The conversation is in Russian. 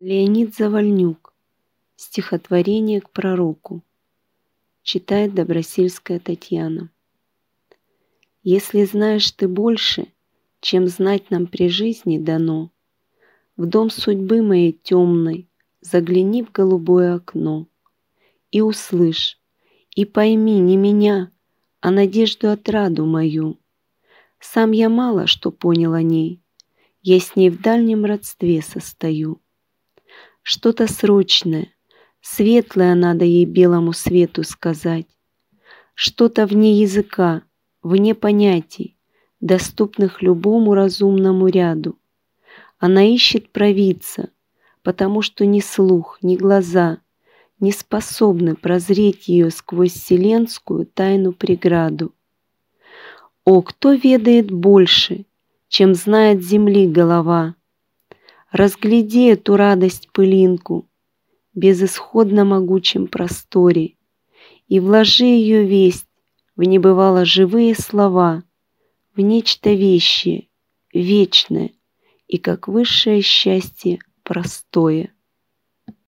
Леонид Завальнюк. Стихотворение к пророку. Читает Добросильская Татьяна. Если знаешь ты больше, чем знать нам при жизни дано, в дом судьбы моей темной загляни в голубое окно и услышь, и пойми не меня, а надежду отраду мою. Сам я мало что понял о ней, я с ней в дальнем родстве состою. Что-то срочное, светлое надо ей белому свету сказать. Что-то вне языка, вне понятий, доступных любому разумному ряду. Она ищет провидца, потому что ни слух, ни глаза не способны прозреть ее сквозь вселенскую тайну преграду. О, кто ведает больше, чем знает земли голова? Разгляди эту радость-пылинку в безысходно могучем просторе и вложи ее весть в небывало живые слова, в нечто вещее, вечное и как высшее счастье простое.